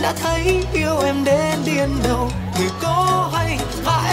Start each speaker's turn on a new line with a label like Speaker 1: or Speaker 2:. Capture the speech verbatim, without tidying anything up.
Speaker 1: đã thấy yêu em đến điên đầu. Người có hay và